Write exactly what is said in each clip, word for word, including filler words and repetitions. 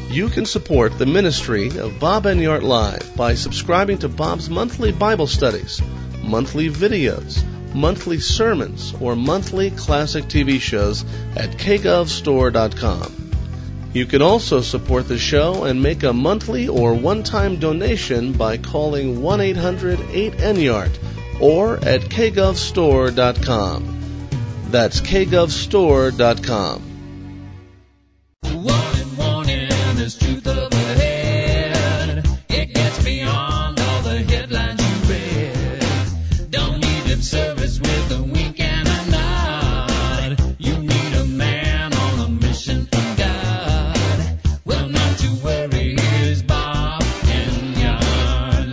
You can support the ministry of Bob Enyart Live by subscribing to Bob's monthly Bible studies, monthly videos, monthly sermons, or monthly classic T V shows at k gov store dot com. You can also support the show and make a monthly or one-time donation by calling one eight hundred eight N Y A R T or at k gov store dot com. That's k gov store dot com. Warning, warning, there's truth up ahead. It gets beyond all the headlines you read. Don't need lip service with a wink and a nod. You need a man on a mission from God. Well, not to worry, here's Bob Enyart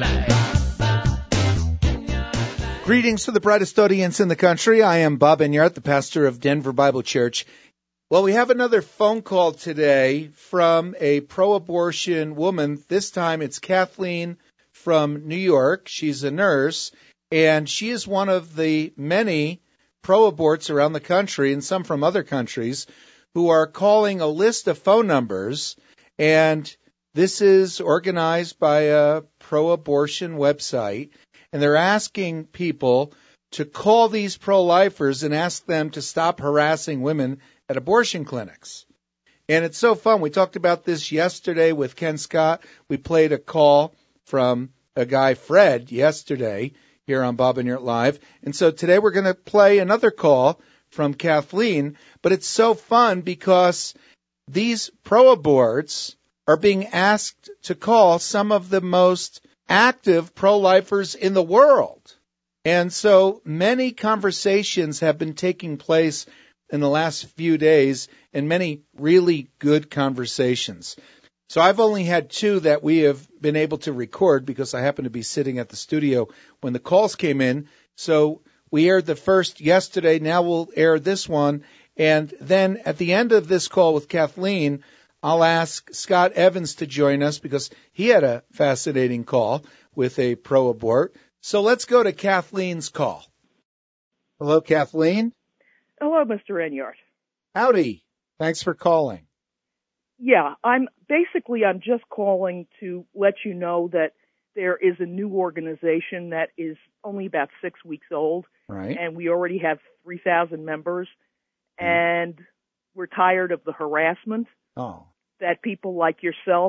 Live. Greetings to the brightest audience in the country. I am Bob Enyart, the pastor of Denver Bible Church. Well, we have another phone call today from a pro-abortion woman. This time it's Kathleen from New York. She's a nurse, and she is one of the many pro-aborts around the country, and some from other countries, who are calling a list of phone numbers. And this is organized by a pro-abortion website, and they're asking people to call these pro-lifers and ask them to stop harassing women at abortion clinics. And it's so fun. We talked about this yesterday with Ken Scott. We played a call from a guy, Fred, yesterday here on Bob Enyart Live. And so today we're going to play another call from Kathleen. But it's so fun because these pro-aborts are being asked to call some of the most active pro-lifers in the world. And so many conversations have been taking place in the last few days, and many really good conversations. So I've only had two that we have been able to record because I happen to be sitting at the studio when the calls came in. So we aired the first yesterday. Now we'll air this one. And then at the end of this call with Kathleen, I'll ask Scott Evans to join us because he had a fascinating call with a pro-abort. So let's go to Kathleen's call. Hello, Kathleen. Hello, Mister Enyart. Howdy. Thanks for calling. Yeah, I'm basically I'm just calling to let you know that there is a new organization that is only about six weeks old, right? And we already have three thousand members, mm. and we're tired of the harassment oh. that people like yourself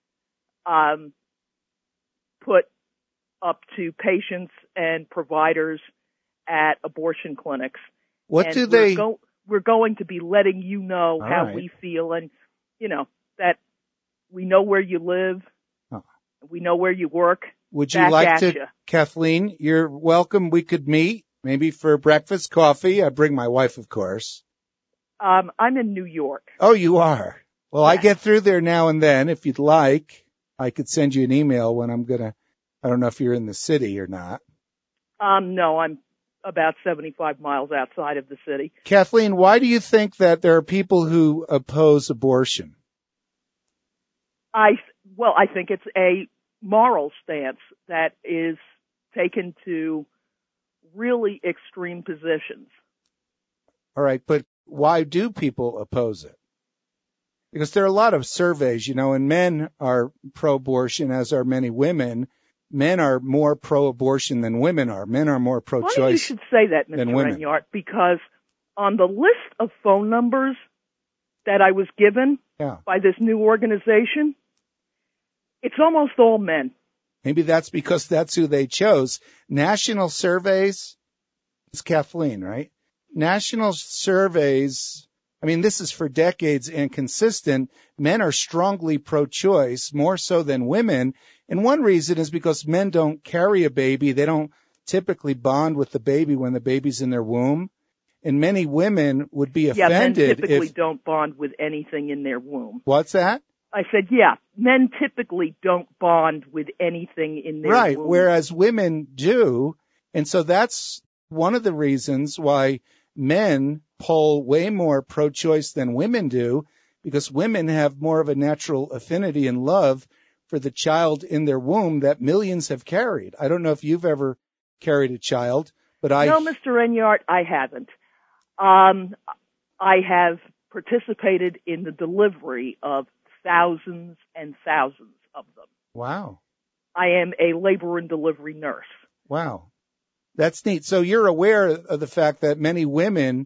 um, put up to patients and providers at abortion clinics. What and do they? We're, go, we're going to be letting you know All how right. we feel, and you know that we know where you live, oh. we know where you work. Would you like to, you. Kathleen? You're welcome. We could meet maybe for breakfast, coffee. I bring my wife, of course. Um, I'm in New York. Oh, you are. Well, yes. I get through there now and then. If you'd like, I could send you an email when I'm gonna. I don't know if you're in the city or not. Um, no, I'm about seventy-five miles outside of the city. Kathleen, why do you think that there are people who oppose abortion? I, well, I think it's a moral stance that is taken to really extreme positions. All right, but why do people oppose it? Because there are a lot of surveys, you know, and men are pro-abortion, as are many women. Men are more pro-abortion than women are. Men are more pro-choice Funny you should say that, Mister than women. Enyart, because on the list of phone numbers that I was given yeah. by this new organization, it's almost all men. Maybe that's because that's who they chose. National surveys, it's Kathleen, right? National surveys, I mean, this is for decades and consistent. Men are strongly pro-choice, more so than women. And one reason is because men don't carry a baby. They don't typically bond with the baby when the baby's in their womb. And many women would be offended. Yeah, men typically if, don't bond with anything in their womb. What's that? I said, yeah, men typically don't bond with anything in their right, womb. Right, whereas women do. And so that's one of the reasons why men poll way more pro-choice than women do, because women have more of a natural affinity and love for the child in their womb that millions have carried. I don't know if you've ever carried a child, but I... No, Mister Enyart, I haven't. Um, I have participated in the delivery of thousands and thousands of them. Wow. I am a labor and delivery nurse. Wow. That's neat. So you're aware of the fact that many women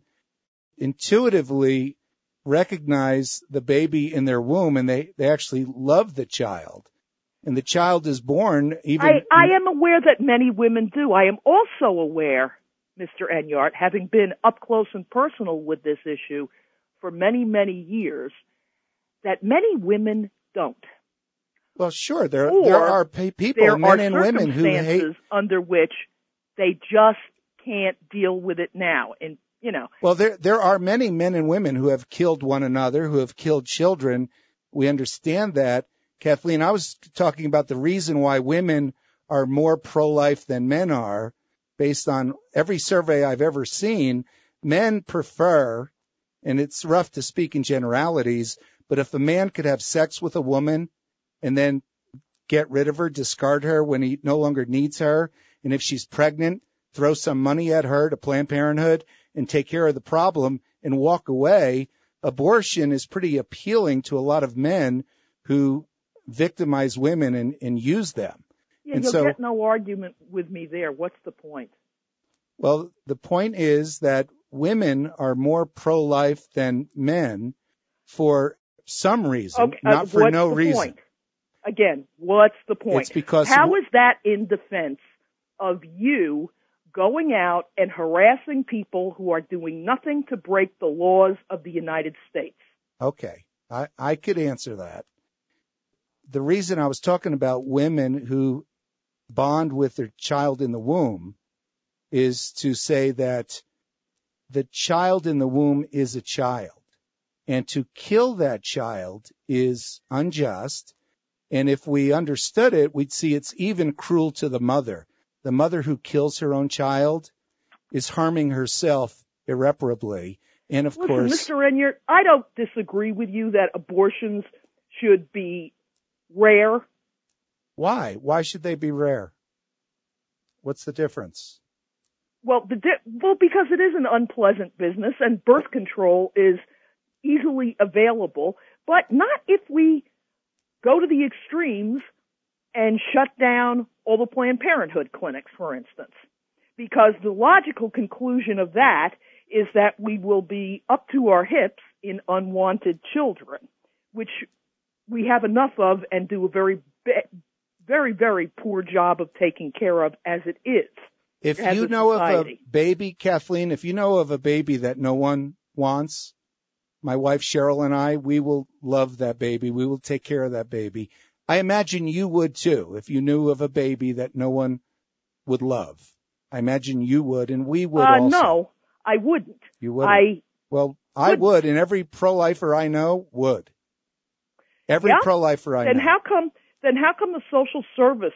intuitively recognize the baby in their womb, and they, they actually love the child. And the child is born even... I, I am aware that many women do. I am also aware, Mister Enyart, having been up close and personal with this issue for many, many years, that many women don't. Well, sure, there, or there are pe- people, there men are and women who hate... circumstances under which they just can't deal with it now. And, you know... Well, there there are many men and women who have killed one another, who have killed children. We understand that. Kathleen, I was talking about the reason why women are more pro-life than men are, based on every survey I've ever seen. Men prefer, and it's rough to speak in generalities, but if a man could have sex with a woman and then get rid of her, discard her when he no longer needs her, and if she's pregnant, throw some money at her to Planned Parenthood and take care of the problem and walk away, abortion is pretty appealing to a lot of men who victimize women and, and use them. Yeah, and you'll so, get no argument with me there. What's the point? Well, the point is that women are more pro-life than men for some reason, okay, not uh, for what's no the reason. Point? Again, what's the point? It's because How is that in defense of you going out and harassing people who are doing nothing to break the laws of the United States? Okay, I, I could answer that. The reason I was talking about women who bond with their child in the womb is to say that the child in the womb is a child, and to kill that child is unjust. And if we understood it, we'd see it's even cruel to the mother. The mother who kills her own child is harming herself irreparably. And of Listen, course, Mister Enyart, I don't disagree with you that abortions should be rare. Why? Why should they be rare? What's the difference? Well, the di- well, because it is an unpleasant business, and birth control is easily available, but not if we go to the extremes and shut down all the Planned Parenthood clinics, for instance. Because the logical conclusion of that is that we will be up to our hips in unwanted children, which we have enough of and do a very, very, very poor job of taking care of as it is. If as you a know society. of a baby, Kathleen, if you know of a baby that no one wants, my wife Cheryl and I, we will love that baby. We will take care of that baby. I imagine you would too, if you knew of a baby that no one would love. I imagine you would, and we would uh, also. No, I wouldn't. You wouldn't? I well, I would. would, and every pro-lifer I know would. Every yeah? pro-lifer I then know. how come? Then how come the social service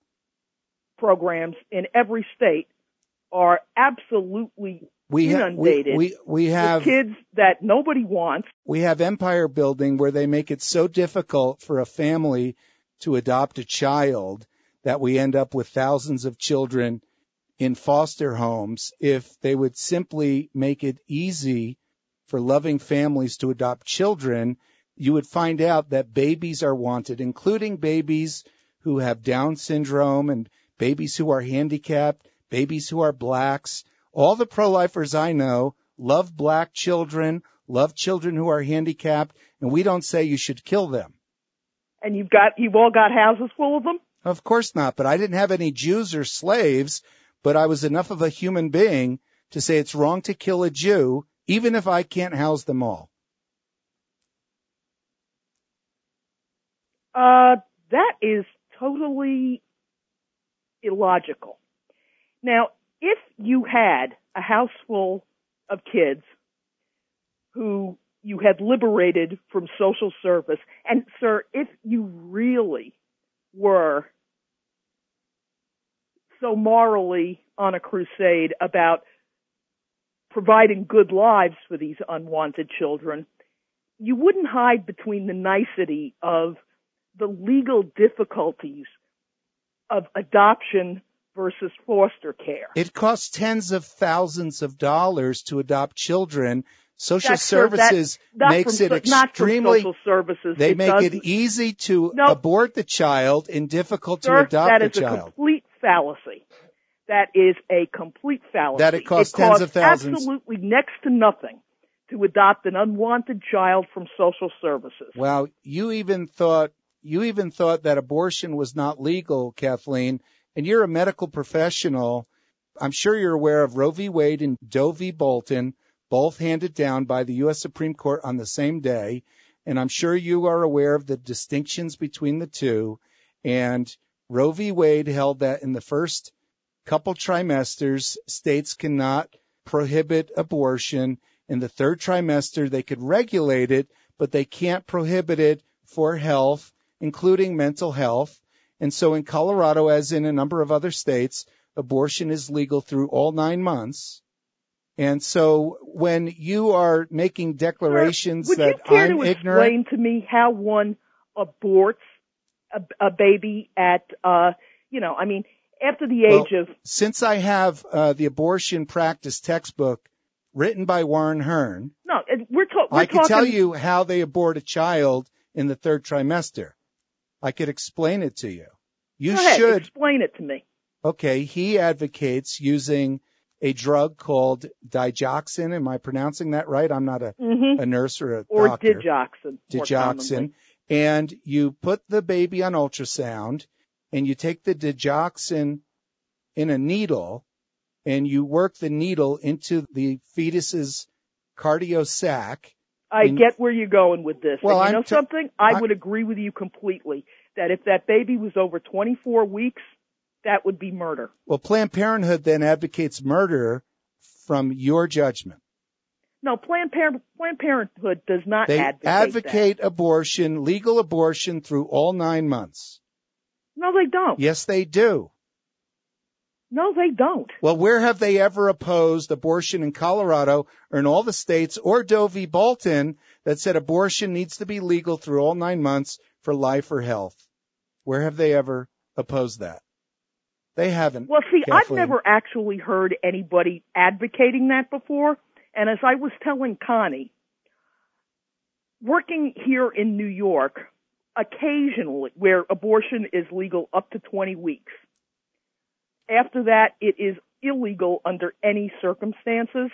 programs in every state are absolutely we ha- inundated we, we, we have with kids that nobody wants? We have empire building where they make it so difficult for a family to adopt a child that we end up with thousands of children in foster homes. If they would simply make it easy for loving families to adopt children, you would find out that babies are wanted, including babies who have Down syndrome and babies who are handicapped, babies who are blacks. All the pro-lifers I know love black children, love children who are handicapped, and we don't say you should kill them. And you've got, you've all got houses full of them? Of course not, but I didn't have any Jews or slaves, but I was enough of a human being to say it's wrong to kill a Jew, even if I can't house them all. Uh, that is totally illogical. Now, if you had a house full of kids who you had liberated from social service, and sir, if you really were so morally on a crusade about providing good lives for these unwanted children, you wouldn't hide between the nicety of the legal difficulties of adoption versus foster care. It costs tens of thousands of dollars to adopt children, Social That's for- that- services not makes from it so- not from extremely, social services. they It make does- it easy to No. abort the child and difficult Sir, to adopt that the is a child. complete fallacy. That is a complete fallacy. That it costs it tens costs of thousands. absolutely next to nothing to adopt an unwanted child from social services. Wow, you even thought you even thought that abortion was not legal, Kathleen, and you're a medical professional. I'm sure you're aware of Roe v. Wade and Doe v. Bolton, both handed down by the U S Supreme Court on the same day, and I'm sure you are aware of the distinctions between the two. And Roe v. Wade held that in the first couple trimesters, states cannot prohibit abortion. In the third trimester, they could regulate it, but they can't prohibit it for health, including mental health. And so in Colorado, as in a number of other states, abortion is legal through all nine months. And so when you are making declarations Sir, would that you care I'm to ignorant, explain to me how one aborts a, a baby at, uh, you know, I mean, after the age well, of... since I have uh, the abortion practice textbook written by Warren Hearn, No, it- we're, ta- we're I talking... can tell you how they abort a child in the third trimester. I could explain it to you. You Go ahead, should. explain it to me. Okay, he advocates using a drug called digoxin. Am I pronouncing that right? I'm not a, Mm-hmm. a nurse or a Or doctor. digoxin. more Digoxin. commonly. And you put the baby on ultrasound, and you take the digoxin in a needle, and you work the needle into the fetus's cardio sac. I in- get where you're going with this. Well, and you I'm know t- something? I, I- would agree with you completely that if that baby was over twenty-four weeks, that would be murder. Well, Planned Parenthood then advocates murder from your judgment. No, Planned, Par- Planned Parenthood does not They advocate, advocate abortion, legal abortion through all nine months. that. No, they don't. Yes, they do. No, they don't. Well, where have they ever opposed abortion in Colorado or in all the states, or Doe v. Bolton that said abortion needs to be legal through all nine months for life or health? Where have they ever opposed that? They haven't. Well, see, I've Kathleen. never actually heard anybody advocating that before. And as I was telling Connie, working here in New York, occasionally where abortion is legal up to twenty weeks. After that, it is illegal under any circumstances.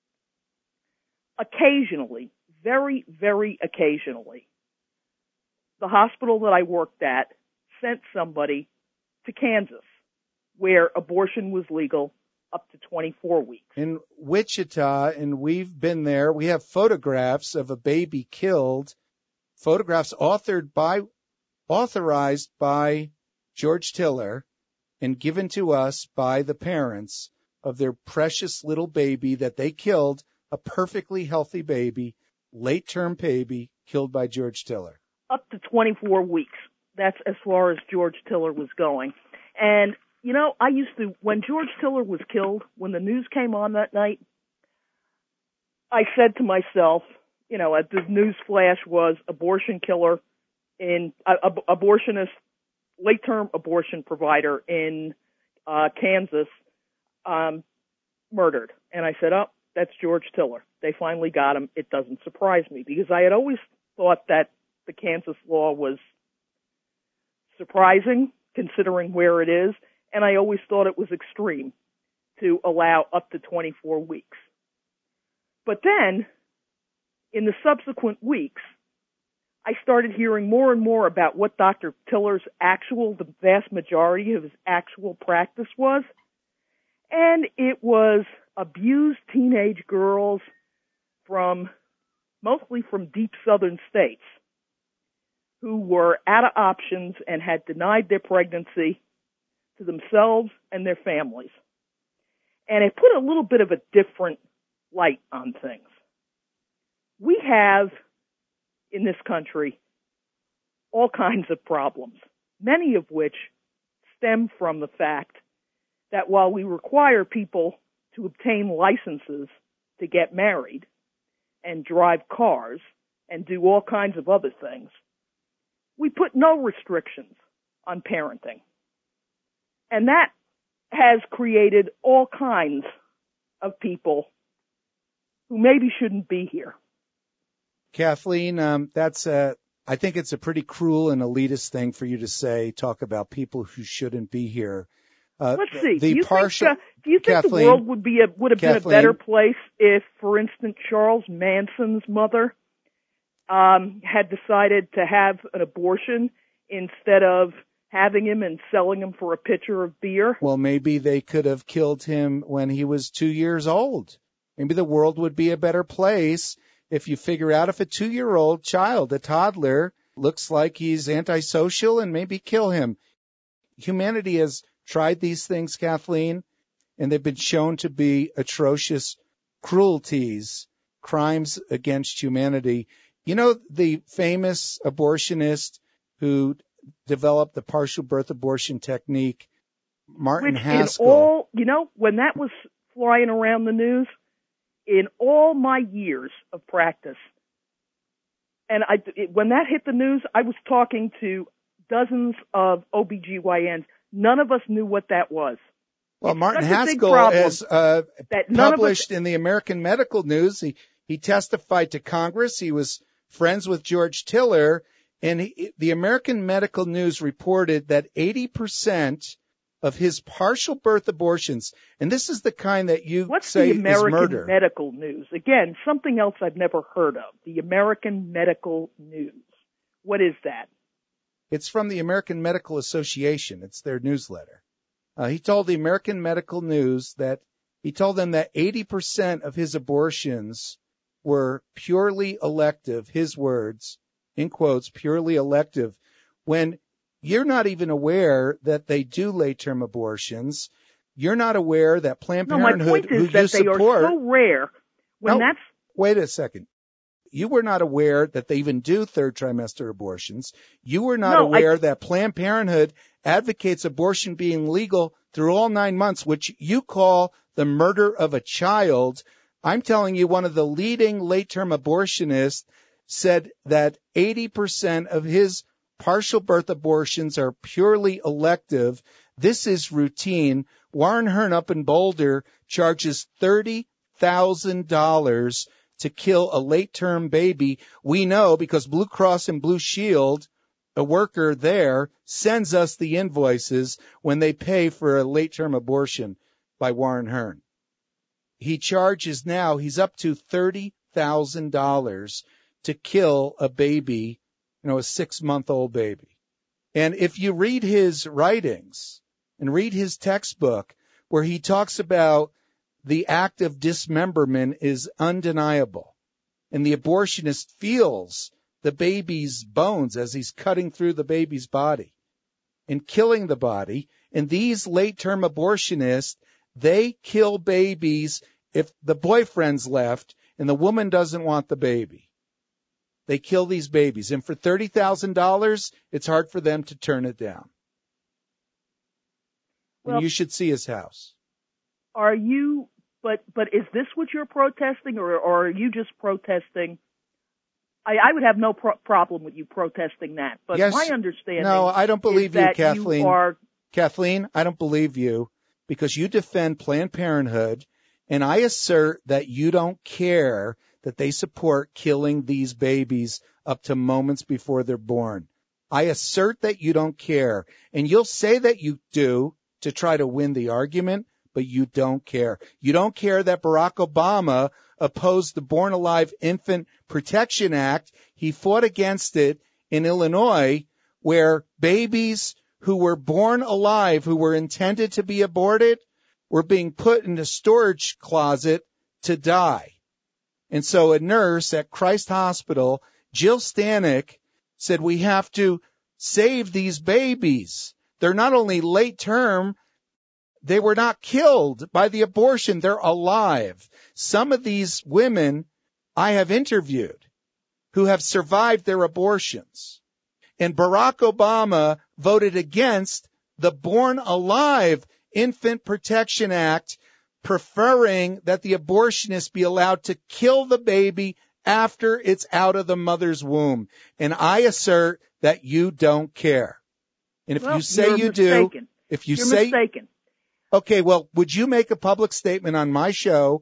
Occasionally, very, very occasionally, the hospital that I worked at sent somebody to Kansas where abortion was legal up to twenty-four weeks. In Wichita, and we've been there, we have photographs of a baby killed, photographs authored by, authorized by George Tiller and given to us by the parents of their precious little baby that they killed, a perfectly healthy baby, late-term baby, killed by George Tiller. Up to twenty-four weeks. That's as far as George Tiller was going. And, you know, I used to, when George Tiller was killed, when the news came on that night, I said to myself, you know, the news flash was abortion killer in, uh, ab- abortionist, late-term abortion provider in uh, Kansas, um, murdered. And I said, oh, that's George Tiller. They finally got him. It doesn't surprise me because I had always thought that the Kansas law was surprising considering where it is, and I always thought it was extreme to allow up to twenty-four weeks. But then, in the subsequent weeks, I started hearing more and more about what Doctor Tiller's actual, the vast majority of his actual practice was, and it was abused teenage girls from, mostly from deep southern states, who were out of options and had denied their pregnancy to themselves and their families. And it put a little bit of a different light on things. We have, in this country, all kinds of problems, many of which stem from the fact that while we require people to obtain licenses to get married and drive cars and do all kinds of other things, we put no restrictions on parenting. And that has created all kinds of people who maybe shouldn't be here. Kathleen, um, that's a, I think it's a pretty cruel and elitist thing for you to say, talk about people who shouldn't be here. Uh, Let's see. The do you partial, think, uh, do you think Kathleen, the world would be a, would have Kathleen, been a better place if, for instance, Charles Manson's mother um, had decided to have an abortion instead of having him and selling him for a pitcher of beer? Well, maybe they could have killed him when he was two years old. Maybe the world would be a better place if you figure out if a two-year-old child, a toddler, looks like he's antisocial and maybe kill him. Humanity has tried these things, Kathleen, and they've been shown to be atrocious cruelties, crimes against humanity. You know, the famous abortionist who developed the partial birth abortion technique, Martin Which Haskell. in all, you know, when that was flying around the news, in all my years of practice, and I, it, when that hit the news, I was talking to dozens of O B G Y Ns. None of us knew what that was. Well, It's Martin such a big Haskell problem has uh, that none of us- published in the American Medical News. He, he testified to Congress. He was friends with George Tiller. And he, the American Medical News reported that eighty percent of his partial birth abortions, and this is the kind that you What's say the American is murder. Medical News? Again, something else I've never heard of. The American Medical News. What is that? It's from the American Medical Association. It's their newsletter. Uh, he told the American Medical News that he told them that eighty percent of his abortions were purely elective, his words, in quotes, purely elective, when you're not even aware that they do late-term abortions. You're not aware that Planned No, my Parenthood, point is who that you they support, are so rare. When No. that's wait a second. You were not aware that they even do third trimester abortions. You were not No, aware I- that Planned Parenthood advocates abortion being legal through all nine months, which you call the murder of a child. I'm telling you, one of the leading late-term abortionists said that eighty percent of his partial birth abortions are purely elective. This is routine. Warren Hearn up in Boulder charges thirty thousand dollars to kill a late-term baby. We know because Blue Cross and Blue Shield, a worker there, sends us the invoices when they pay for a late-term abortion by Warren Hearn. He charges now, he's up to thirty thousand dollars to kill a baby, you know, a six-month-old baby. And if you read his writings and read his textbook where he talks about the act of dismemberment is undeniable, and the abortionist feels the baby's bones as he's cutting through the baby's body and killing the body. And these late-term abortionists, they kill babies if the boyfriend's left and the woman doesn't want the baby. They kill these babies. And for thirty thousand dollars, it's hard for them to turn it down. Well, and you should see his house. are you? But but is this what you're protesting, or, or are you just protesting? I, I would have no pro- problem with you protesting that. But Yes. my understanding No, I don't believe is you, that Kathleen. you are. Kathleen, I don't believe you because you defend Planned Parenthood, and I assert that you don't care that they support killing these babies up to moments before they're born. I assert that you don't care, and you'll say that you do to try to win the argument, but you don't care. You don't care that Barack Obama opposed the Born Alive Infant Protection Act. He fought against it in Illinois, where babies who were born alive, who were intended to be aborted, were being put in a storage closet to die. And so a nurse at Christ Hospital, Jill Stanek, said we have to save these babies. They're not only late term, they were not killed by the abortion. They're alive. Some of these women I have interviewed who have survived their abortions. And Barack Obama voted against the Born Alive Infant Protection Act, preferring that the abortionist be allowed to kill the baby after it's out of the mother's womb. And I assert that you don't care. And if Well, you say you're you mistaken. do, if you You're say, mistaken. okay, well, would you make a public statement on my show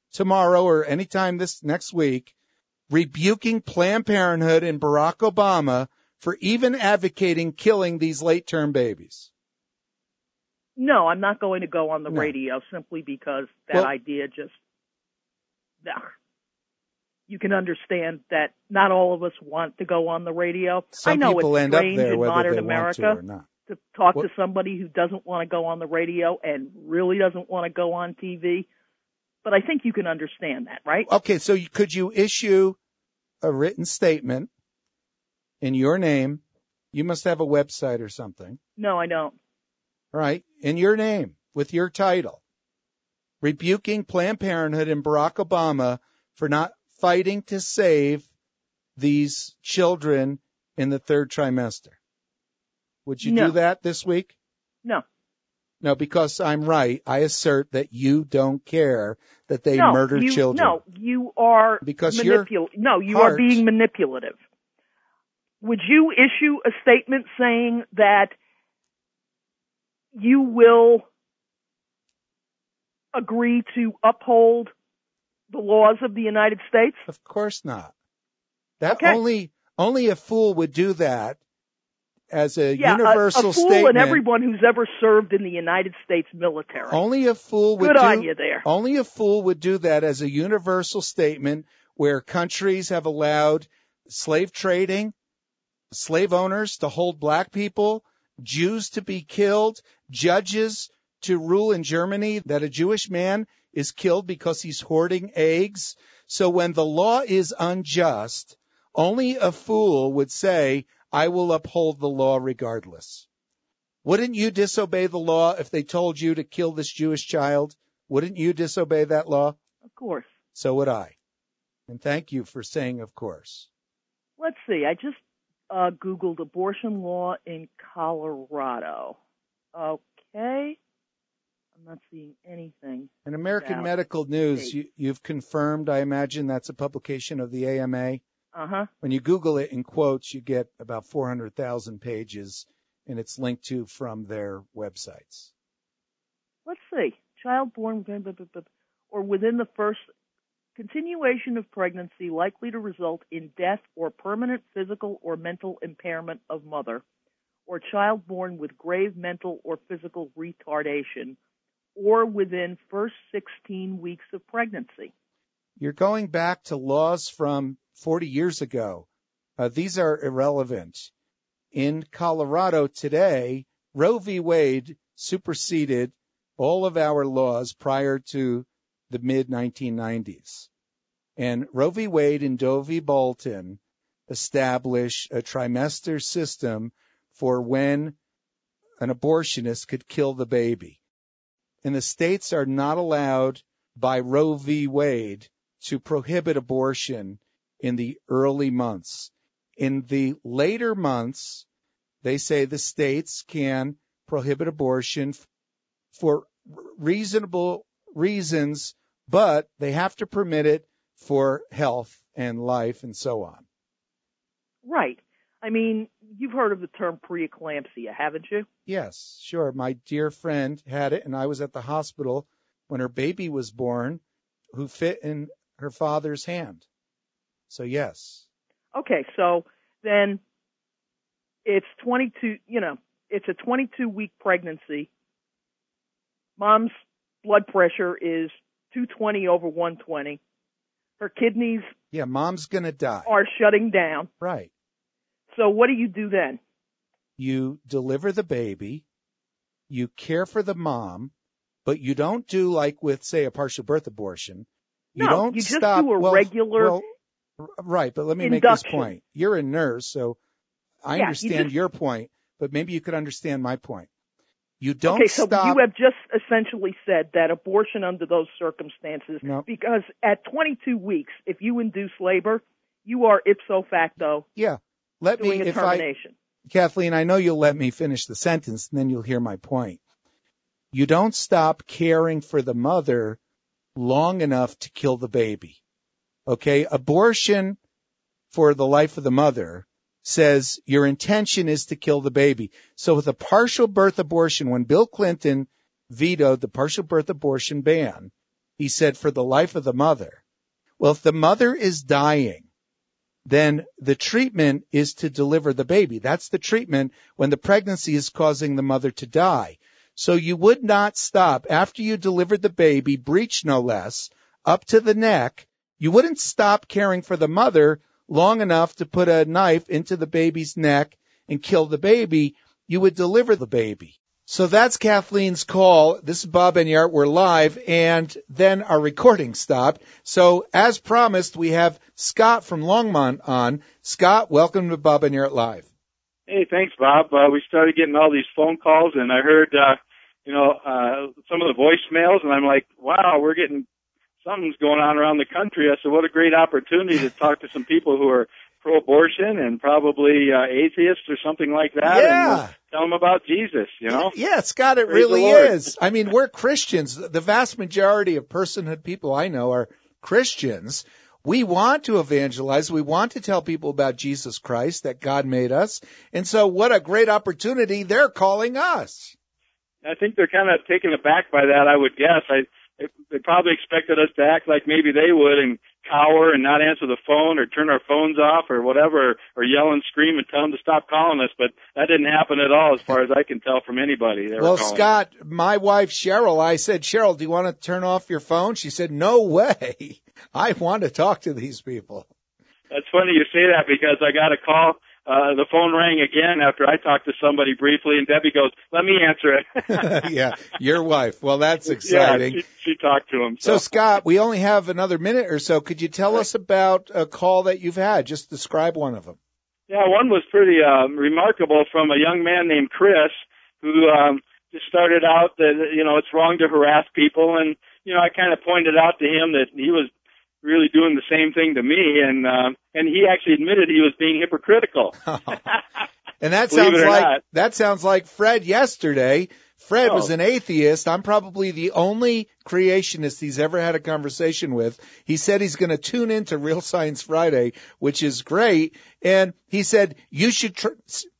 tomorrow or anytime this next week rebuking Planned Parenthood and Barack Obama for even advocating killing these late-term babies? No, I'm not going to go on the No. radio simply because that Well- idea just, no. You can understand that not all of us want to go on the radio. Some I know people it's end up strange there in whether modern they America want to or not. to talk What- to somebody who doesn't want to go on the radio and really doesn't want to go on T V. But I think you can understand that, right? Okay, so you, could you issue a written statement in your name? You must have a website or something, No, I don't. right? In your name, with your title, rebuking Planned Parenthood and Barack Obama for not fighting to save these children in the third trimester. Would you No. do that this week? No. No, because I'm right. I assert that you don't care that they no, murder you, children. No, you are Because your manipul- No, you heart- are being manipulative. Would you issue a statement saying that you will agree to uphold the laws of the United States? Of course not. That Okay. only only a fool would do that as a Yeah, a- universal a, fool statement. and everyone who's ever served in the United States military. Only a fool would Good do on you there. Only a fool would do that as a universal statement where countries have allowed slave trading, slave owners to hold black people, Jews to be killed, judges to rule in Germany that a Jewish man is killed because he's hoarding eggs. So when the law is unjust, only a fool would say, I will uphold the law regardless. Wouldn't you disobey the law if they told you to kill this Jewish child? Wouldn't you disobey that law? Of course. So would I. And thank you for saying of course. Let's see. I just uh, Googled abortion law in Colorado. Okay. I'm not seeing anything. In American About Medical News, state. you, you've confirmed, I imagine that's a publication of the A M A. Uh-huh. When you Google it in quotes, you get about four hundred thousand pages, and it's linked to from their websites. Let's see. Child born or within the first continuation of pregnancy likely to result in death or permanent physical or mental impairment of mother, or child born with grave mental or physical retardation, or within first sixteen weeks of pregnancy. You're going back to laws from forty years ago. Uh, these are irrelevant. In Colorado today, Roe v. Wade superseded all of our laws prior to the mid nineteen nineties. And Roe v. Wade and Doe v. Bolton establish a trimester system for when an abortionist could kill the baby. And the states are not allowed by Roe v. Wade to prohibit abortion in the early months. In the later months, they say the states can prohibit abortion for reasonable reasons, but they have to permit it for health and life and so on. Right. I mean, you've heard of the term preeclampsia, haven't you? Yes, sure. My dear friend had it, and I was at the hospital when her baby was born, who fit in her father's hand. So, yes. Okay, so then it's twenty-two, you know, it's a twenty-two week pregnancy. Mom's blood pressure is two twenty over one twenty. Her kidneys Yeah, mom's going to die. are shutting down. Right. So what do you do then? You deliver the baby, you care for the mom, but you don't do like with, say, a partial birth abortion. You No, don't you just stop. do a well, regular well, r- right, but let me make this induction. point. You're a nurse, so I Yeah, you understand just- your point, but maybe you could understand my point. You don't Okay, so stop. you have just essentially said that abortion under those circumstances, No. because at twenty-two weeks, if you induce labor, you are ipso facto yeah, let doing me, a if I, termination. Kathleen, I know you'll let me finish the sentence, and then you'll hear my point. You don't stop caring for the mother long enough to kill the baby. Okay? Abortion for the life of the mother says your intention is to kill the baby. So with a partial birth abortion, when Bill Clinton vetoed the partial birth abortion ban, He said, for the life of the mother. Well, if the mother is dying, then the treatment is to deliver the baby. That's the treatment when the pregnancy is causing the mother to die. So you would not stop after you delivered the baby, breech no less, up to the neck. You wouldn't stop caring for the mother long enough to put a knife into the baby's neck and kill the baby. You would deliver the baby. So that's Kathleen's call. This is Bob Enyart. We're live, and then our recording stopped. So as promised, we have Scott from Longmont on. Scott, welcome to Bob Enyart Live. Hey, thanks, Bob. Uh, we started getting all these phone calls, and I heard, uh, you know, uh, some of the voicemails, and I'm like, wow, we're getting something's going on around the country. I said, what a great opportunity to talk to some people who are pro-abortion and probably uh, atheists or something like that. Yeah. And we'll tell them about Jesus, you know? Yeah, Scott, it Praise really the Lord. is. I mean, we're Christians. The vast majority of personhood people I know are Christians. We want to evangelize. We want to tell people about Jesus Christ, that God made us. And so what a great opportunity. They're calling us. I think they're kind of taken aback by that, I would guess. I They probably expected us to act like maybe they would and cower and not answer the phone or turn our phones off or whatever, or yell and scream and tell them to stop calling us. But that didn't happen at all as far as I can tell from anybody. They Well, were calling. Scott, my wife Cheryl, I said, Cheryl, do you want to turn off your phone? She said, no way. I want to talk to these people. That's funny you say that because I got a call. Uh, the phone rang again after I talked to somebody briefly, and Debbie goes, let me answer it. Yeah, your wife. Well, that's exciting. Yeah, she, she talked to him. So, So, Scott, we only have another minute or so. Could you tell us about a call that you've had? Just describe one of them. yeah, one was pretty um, remarkable from a young man named Chris who um, just started out that, you know, it's wrong to harass people. And, you know, I kind of pointed out to him that he was really doing the same thing to me, and um, and he actually admitted he was being hypocritical. And that Believe sounds it or like not. that sounds like Fred yesterday. Fred Oh. was an atheist. I'm probably the only creationist he's ever had a conversation with. He said he's going to tune into Real Science Friday, which is great. And he said you should. Tr-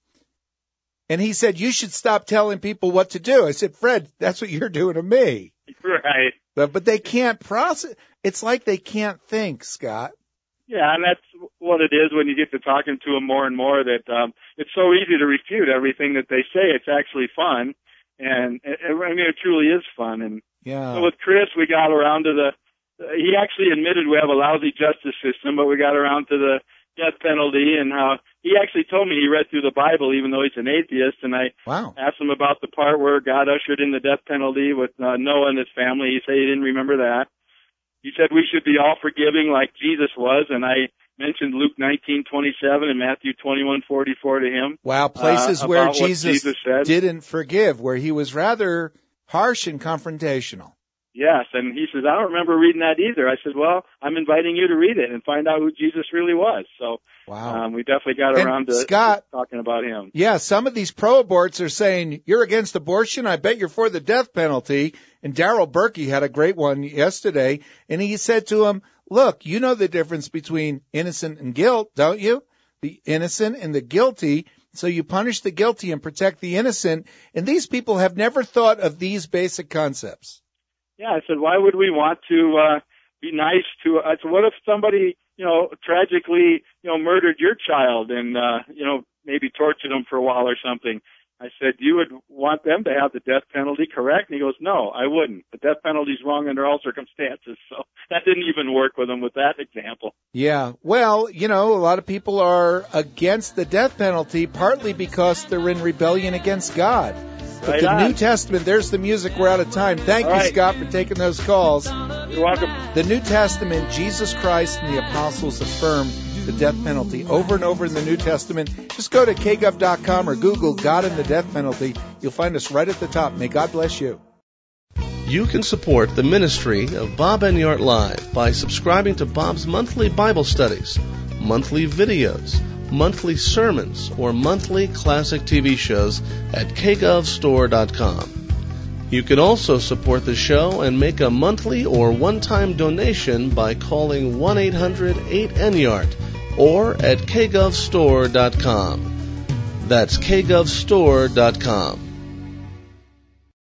and he said you should stop telling people what to do. I said, Fred, that's what you're doing to me. Right. But, but they can't process. It's like they can't think, Scott. Yeah, and that's what it is when you get to talking to them more and more, that um, it's so easy to refute everything that they say. It's actually fun. And, and I mean, it truly is fun. And Yeah. so with Chris, we got around to the, he actually admitted we have a lousy justice system, but we got around to the death penalty and how he actually told me he read through the Bible even though he's an atheist, and I Wow. asked him about the part where God ushered in the death penalty with uh, Noah and his family. He said he didn't remember that. He said we should be all forgiving like Jesus was, and I mentioned Luke nineteen twenty-seven and Matthew twenty-one forty-four to him. Wow, places uh, where about what Jesus, Jesus said. didn't forgive, where he was rather harsh and confrontational. Yes, and he says, I don't remember reading that either. I said, well, I'm inviting you to read it and find out who Jesus really was. So Wow. um, we definitely got And around to Scott- talking about him. Yeah, some of these pro-aborts are saying, you're against abortion, I bet you're for the death penalty. And Darrell Berkey had a great one yesterday, and he said to him, look, you know the difference between innocent and guilt, don't you? The innocent and the guilty. So you punish the guilty and protect the innocent. And these people have never thought of these basic concepts. Yeah, I said, why would we want to uh, be nice to? I said, what if somebody, you know, tragically, you know, murdered your child and, uh, you know, maybe tortured them for a while or something? I said, you would want them to have the death penalty, correct? And he goes, no, I wouldn't. The death penalty is wrong under all circumstances. So that didn't even work with him with that example. Yeah. Well, you know, a lot of people are against the death penalty, partly because they're in rebellion against God. But Right the on. New Testament, there's the music. We're out of time. Thank All you, right. Scott, for taking those calls. You're welcome. The New Testament, Jesus Christ and the apostles affirm the death penalty over and over in the New Testament. Just go to k gov dot com or Google God and the death penalty. You'll find us right at the top. May God bless you. You can support the ministry of Bob Enyart Live by subscribing to Bob's monthly Bible studies, monthly videos, monthly sermons, or monthly classic T V shows at k gov store dot com. You can also support the show and make a monthly or one-time donation by calling one eight hundred eight N Y A R T or at k gov store dot com. That's k gov store dot com.